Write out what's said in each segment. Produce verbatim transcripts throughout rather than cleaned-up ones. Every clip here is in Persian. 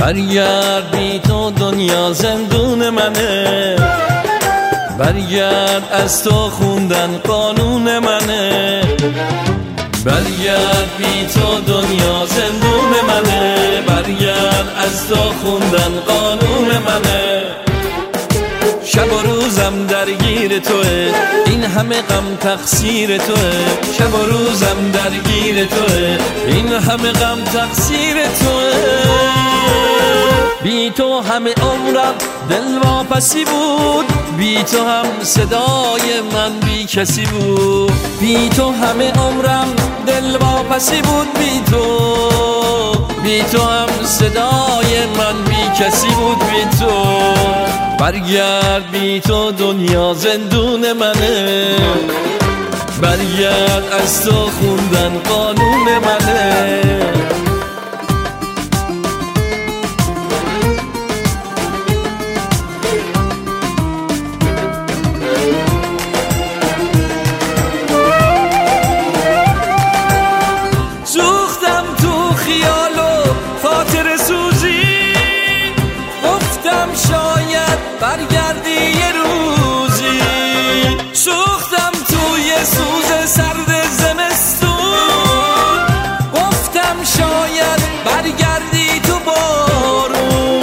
برگرد بی تو دنیا زندون منه، برگرد از تو خوندن قانون منه، برگرد بی تو دنیا زندون منه، برگرد از تو خوندن قانون منه. شب و روزم درگیر توه، این همه غم تقصیر توه، شب و روزم درگیر توه، این همه غم تقصیر توه. بی تو همه عمرم دل واپسی بود، بی تو هم صدای من بی کسی بود، بی تو همه عمرم دل واپسی بود، بی تو بی تو هم صدای من بی کسی بود، بی تو. برگرد بی تو دنیا زندون منه، برگرد از تو خوندن قانون منه. سوختم تو خیال و خاطر سوزی، گفتم شاید برگردی یه روزی، سوختم توی سوز سرد زمستون، گفتم شاید برگردی تو بارون.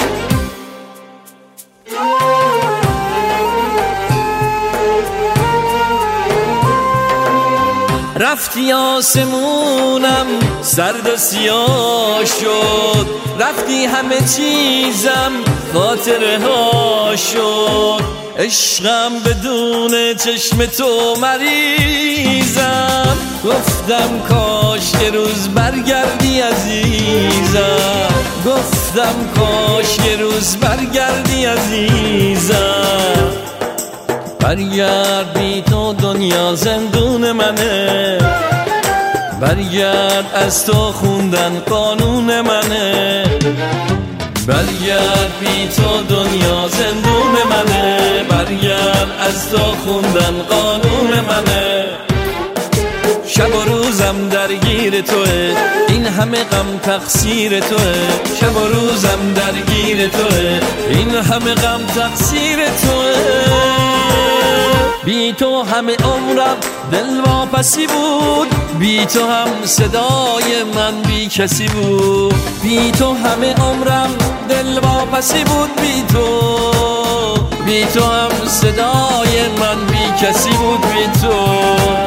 رفتی آسمونم سرد و سیاه شد، رفتی همه چیزم خاطره ها شد، عشقم بدون چشم تو مریضم، گفتم کاش یه روز برگردی عزیزم، گفتم کاش یه روز برگردی عزیزم. برگرد بی تو دنیا زندون منه، برگرد از تو خوندن قانون منه، برگرد بی تو دنیا زندون منه، برگرد از تو خوندن قانون منه. شب و روزم درگیر توه، این همه غم تقصیر توه، شب و روزم درگیر توه، این همه غم تقصیر توه. بی تو همه عمرم دل واپسی بود، بی تو هم صدای من بی کسی بود، بی تو همه عمرم دل واپسی بود، بی تو بی تو هم صدای من بی کسی بود، بی تو.